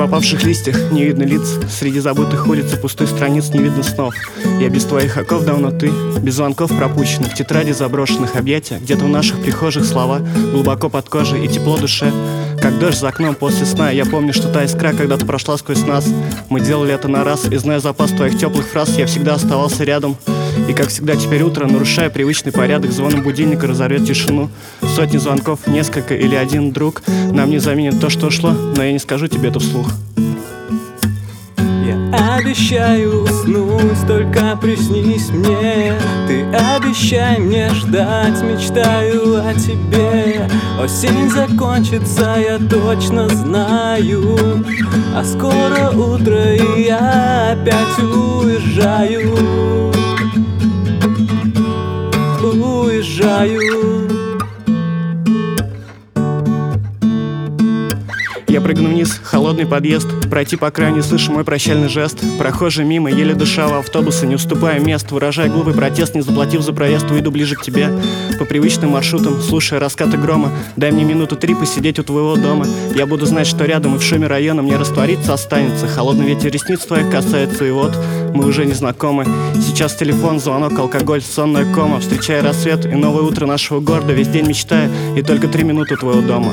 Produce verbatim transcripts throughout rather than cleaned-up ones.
опавших листьях не видно лиц, среди забытых улиц и пустых страниц не видно снов. Я без твоих оков давно ты, без звонков пропущенных, тетради заброшенных, объятия где-то в наших прихожих, слова глубоко под кожей и тепло душе. Как дождь за окном после сна, я помню, что та искра когда-то прошла сквозь нас. Мы делали это на раз, и зная запас твоих теплых фраз, я всегда оставался рядом. И как всегда теперь утро, нарушая привычный порядок, звоном будильника разорвет тишину. Сотни звонков, несколько или один друг нам не заменит то, что ушло, но я не скажу тебе это вслух. Я обещаю уснуть, только приснись мне. Ты обещай мне ждать, мечтаю о тебе. Осень закончится, я точно знаю, а скоро утро, и я опять уезжаю. Уезжаю. Я прыгну вниз, холодный подъезд, пройти по краю не слышу мой прощальный жест. Прохожий мимо, еле дыша в автобусе, не уступая мест, выражая глупый протест, не заплатив за проезд, уйду ближе к тебе. По привычным маршрутам, слушая раскаты грома, дай мне минуту три посидеть у твоего дома. Я буду знать, что рядом и в шуме района мне раствориться останется. Холодный ветер ресниц твоих касается, и вот мы уже не знакомы. Сейчас телефон, звонок, алкоголь, сонная кома. Встречая рассвет и новое утро нашего города, весь день мечтая, и только три минуты у твоего дома.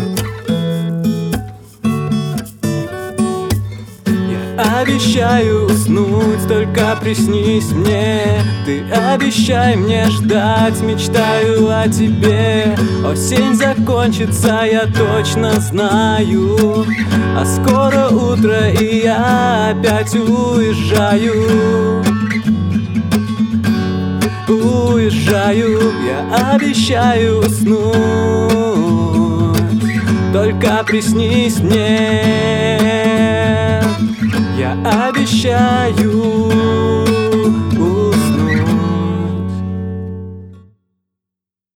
Обещаю уснуть, только приснись мне. Ты обещай мне ждать, мечтаю о тебе. Осень закончится, я точно знаю, а скоро утро, и я опять уезжаю. Уезжаю, я обещаю уснуть, только приснись мне. Я обещаю.